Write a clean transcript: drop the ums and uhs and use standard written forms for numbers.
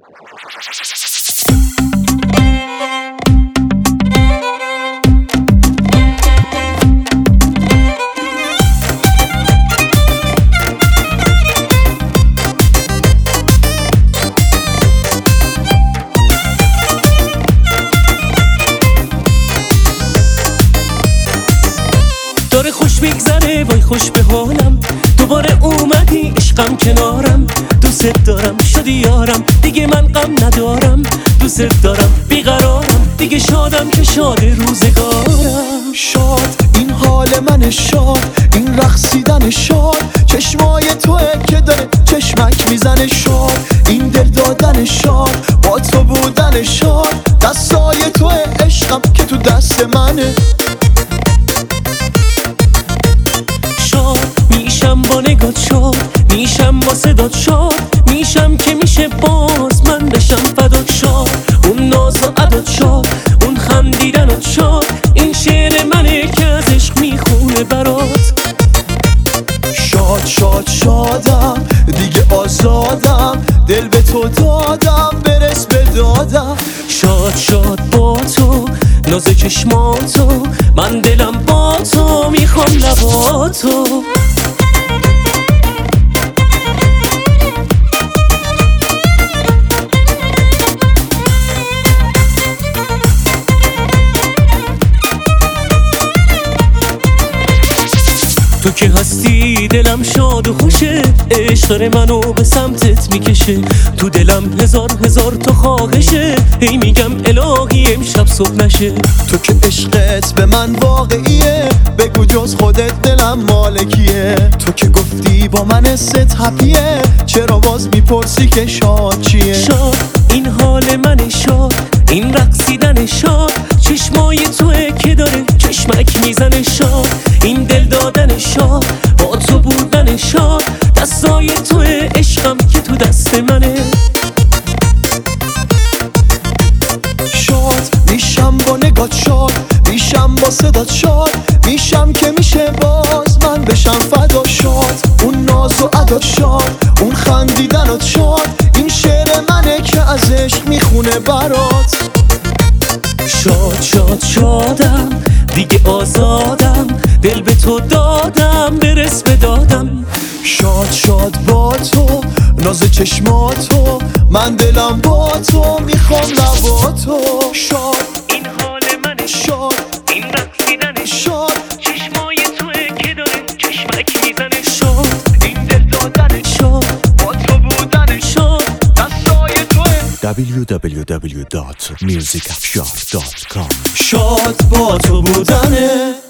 داره خوش میگذره وای خوش به حالم، دوباره اومدی عشقم کنارم، دوست دارم شدی یارم دیگه من غم ندارم، دوست دارم بیقرارم دیگه شادم که شاد روزگارم. شاد این حال من شاد، این رقصیدن شاد، چشمای توه که داره چشمک میزنه شاد، این دل دادن شاد، با تو بودن شاد، دستای توه عشقم که تو دست منه. میشم با نگات شاد، میشم با صدات شاد، میشم که میشه باز من بشم فدات شاد، اون ناز و عدات شاد، اون خندیدنات شاد، این شعر منه که از عشق میخونه برات. شاد شاد شادم دیگه آزادم، دل به تو دادم برس به دادم. شاد شاد با تو ناز چشماتو، من دلم با تو میخوام لباتو. تو که هستی دلم شاد و خوشه، عشق داره منو به سمتت میکشه، تو دلم هزار هزار تو خواهشه، هی میگم الهی امشب صبح نشه. تو که عشقت به من واقعیه، بگو جز خودت دلم مالکیه. تو که گفتی با من ست هپیه، چرا باز میپرسی که شاد چیه؟ شاد این حال من شاد، این رقصیدن شاد، چشمای توه که داره چشمک میزنه شاد، این دل دادن شاد، با تو بودن شاد، دستای توه عشقم که تو دست منه. شاد میشم با نگات شاد، میشم با صدات شاد، میشم که میشه باز من بشم فدا شاد، اون ناز و عدات شاد، اون خندیدنات شاد، این شعر منه که از عشق میخونه برات. شاد شاد شادم دیگه آزادم، دل به تو دادم برس به دادم. شاد شاد با تو ناز چشماتو، من دلم با تو میخوام لباتو. شاد این حال من شاد، این رقصیدن شاد، چشمای توه که داره چشمک میزنه شاد، این دل دادن شاد، با تو بودن شاد، دستای توه. www.musicafshar.com شاد با تو بودنه.